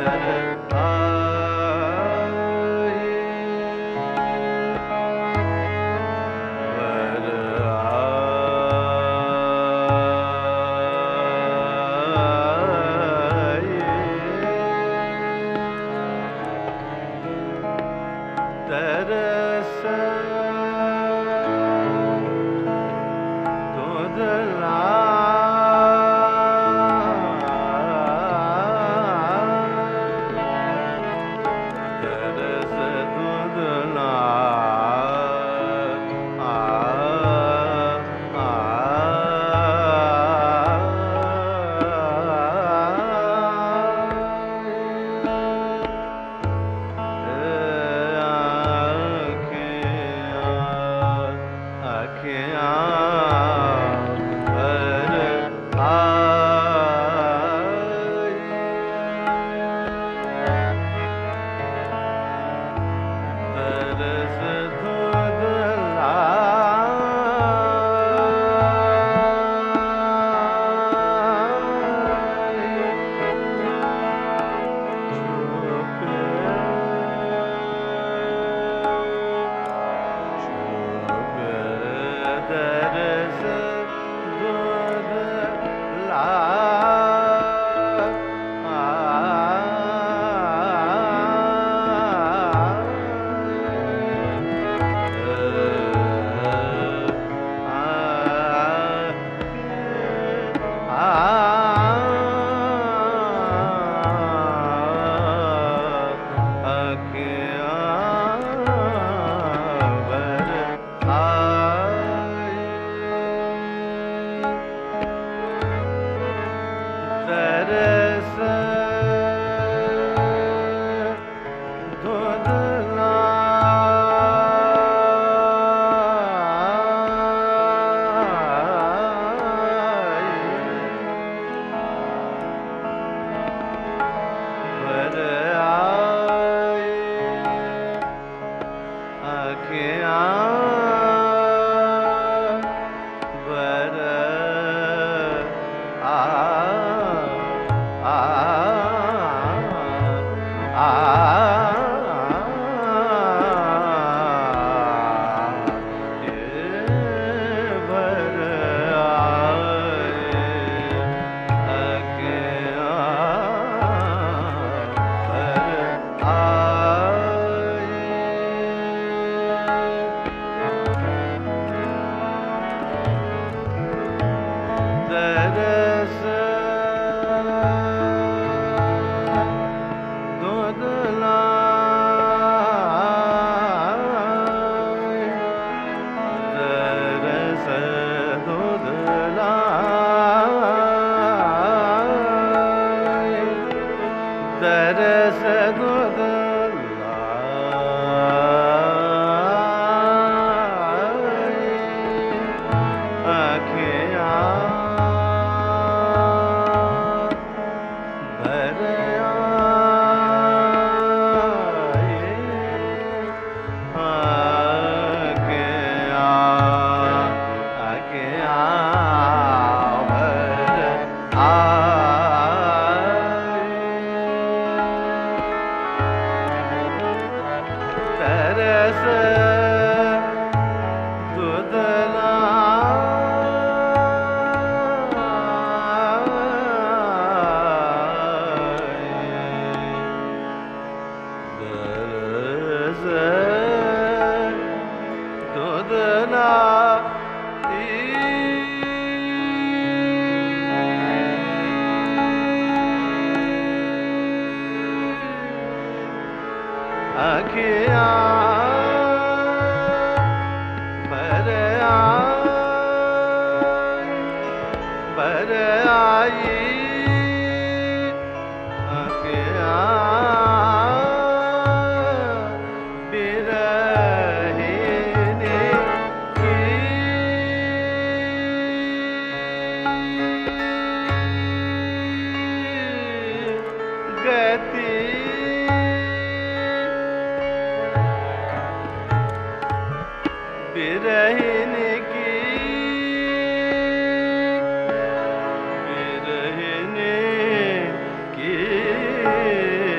की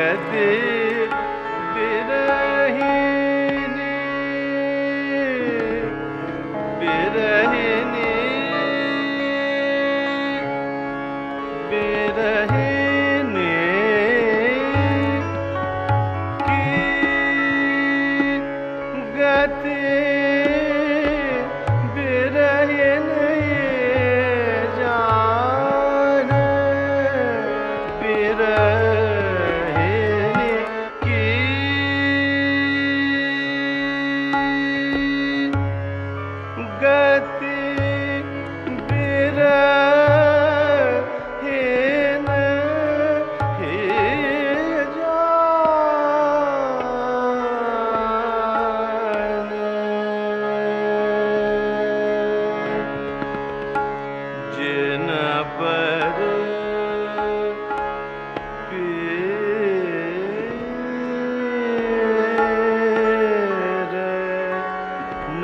गति बिरहिनी बिरहिनी बिरहिनी की गति बिरहिनी जान बिरहिनी की गति बिरहिन ही जान जिन पर पीर न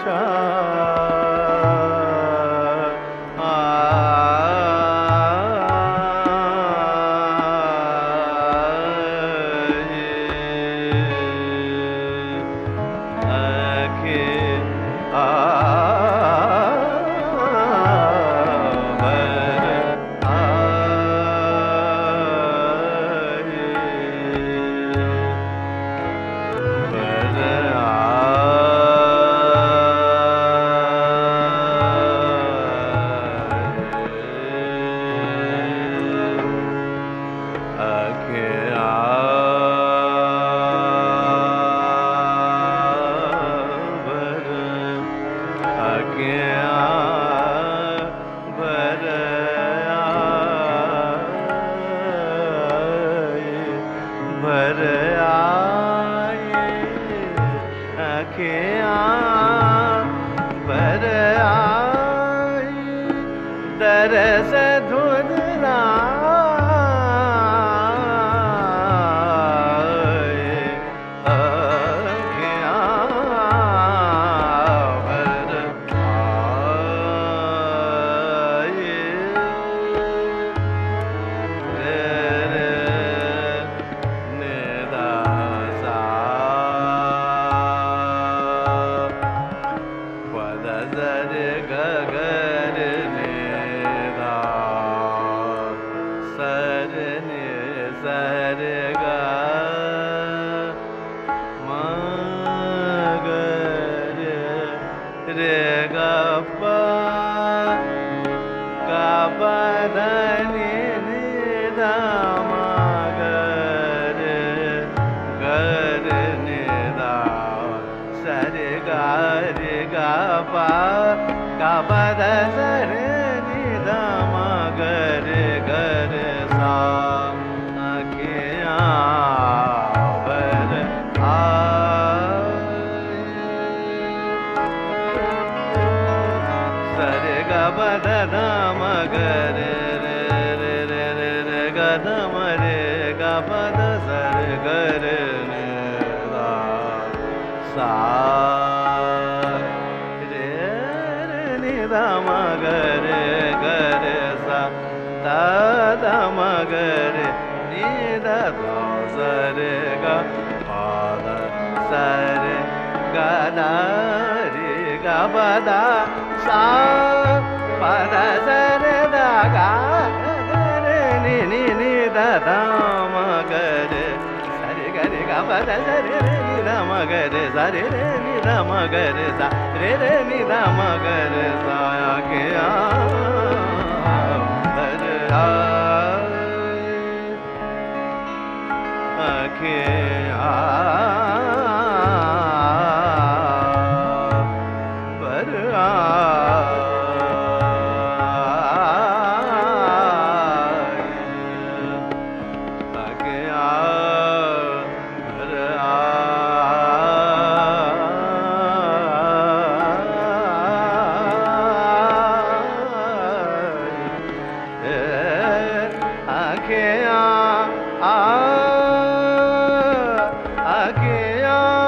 भर आए अखियाँ भर आए दरस धुंधलाए अखियाँ भर आगे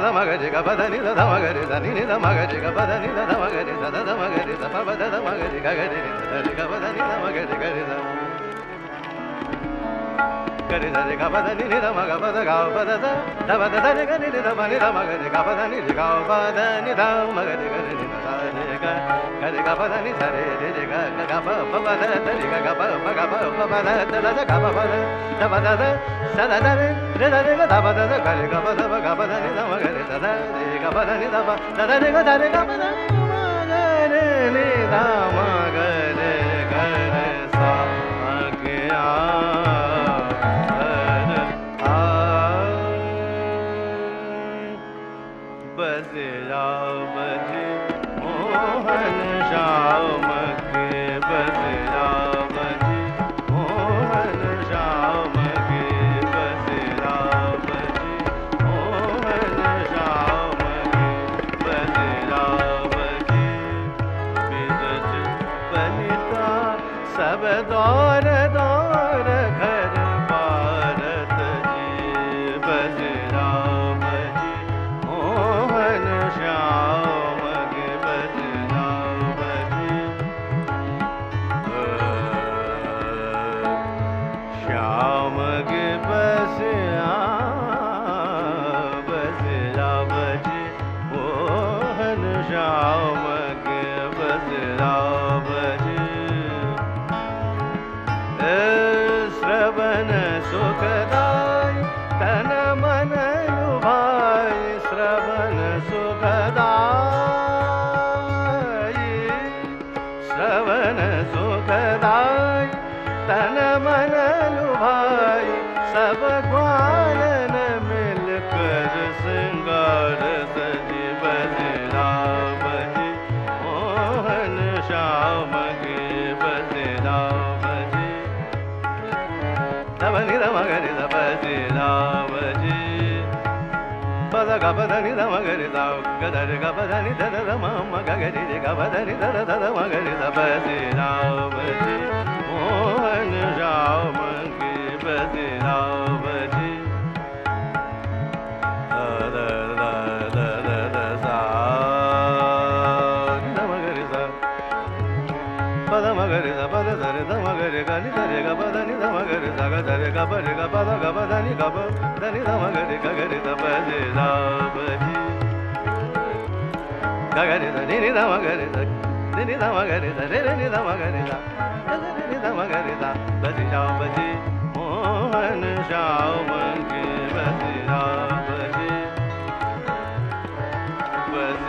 ध म ग रे ग प ध नि ध ध म ग रे ध नि नि ध म ग रे ग प ध नि ध ध म ग रे ध ध ध म ग रे ध प प ध ध म ग रे ग ग रे ध ध रे ग प ध नि ध म ग रे ग रे ध ग रे ध रे ग प ध नि नि ध म ग प ध ग प ध ध ध प ध ध रे ग नि नि ध म नि ध म ग रे ग प ध नि रे ग प ध नि ध म ग रे ग रे नि ध रे ग ग रे ग प ध नि ध रे रे रे ग ग ग प प प ध ध रे ग ग प प ग प प प ध ध ध ग प प ध ध प ध ध स ध ध रे रे ध रे ग ध प ध ध ग रे ग प ध प ग प ध नि ध म ग रे ध ध रे ग प ध नि ध प ध ध रे ग ध रे ग प ध म ग रे नि ध म ग रे ग रे सा ग आ बस राम जी मोहन श्याम के बस राम जी मोहन श्याम के बस राम जी मोहन श्याम के बस राम जी बिरज बनिता सब दौर दौर घर भारत जी बस राम जी मोहन श्याम के बस राम जी श्याम के बस राम जी मोहन श्याम के बस राम जी श्रवण सुखदाय तन मन लुभाय श्रवण सुखदाय श्रवण सुखदाय तन मन लुभाय सब ग्वालन मिलकर श्रृंगार सजी बस राम जी मोहन श्याम के बस राम जी ध नि ध म ग रे ध बस राम जी प ध ग प ध नि ध म ग रे ध ग ध रे ग प ध नि ध ध ध म म ग ग रे रे ग प ध नि ध ध ध ध म ग रे ध बस राम जी मोहन श्याम के बस राम जी ध ध ध ध ध ध सा ध म ग रे ध प ध म ग रे ध प ध ध रे ध म ग रे ग नि ध रे ग प ध नि ध म ग रे ध ग ध रे ग प रे ग प ध ग प ध नि ग प ध नि ध म ग रे ग ग रे ध बस राम जी ग ग रे ध नि नि ध म ग रे ध नि नि ध म ग रे ध रे रे नि ध म ग रे ध ग ग रे नि ध म ग रे ध बस राम जी मोहन श्याम के बस राम जी बस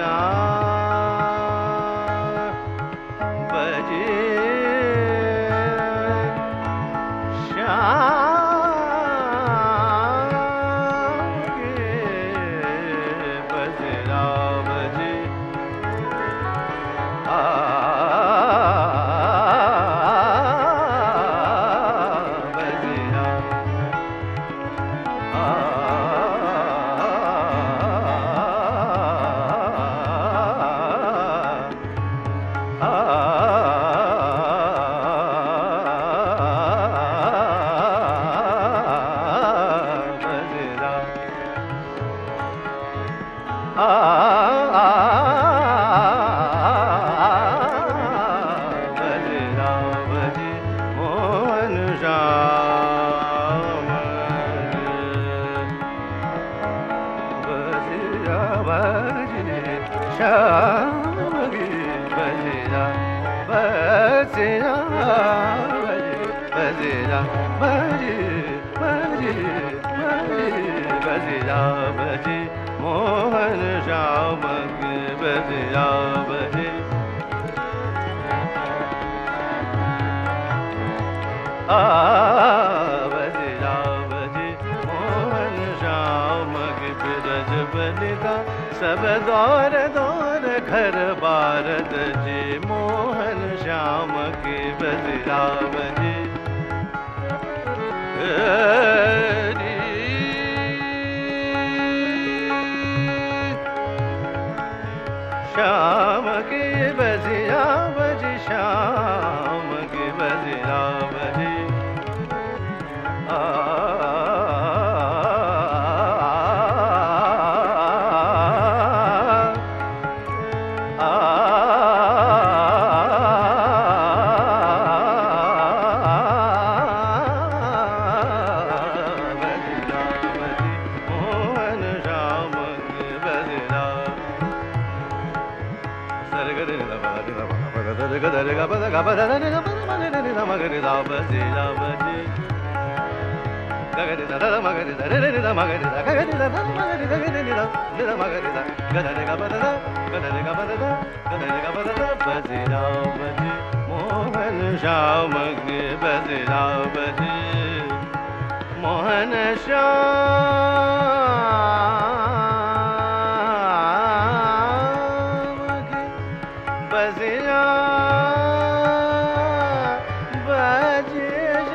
बजे श्याम के बस राम जी बस राम मोहन श्याम के बस राम जी बस राम जी मोहन श्याम के बिरज बनिता सब दौर दौर घर भारत जी मोहन श्याम के बस राम जी श्याम के बस राम जी श्याम के बस राम जी मोहन श्याम के बजरा बजे मोहन श्याम के बजरा बजे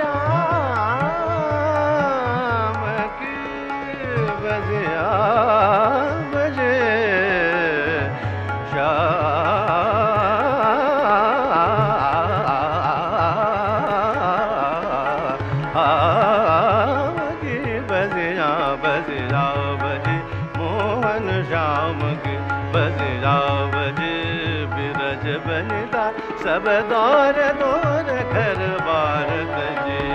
श्याम के बजरा बजे बजरा बजे मोहन श्याम के बजरा बजे बिरज बनिता सब दौर दौर घर बार तजे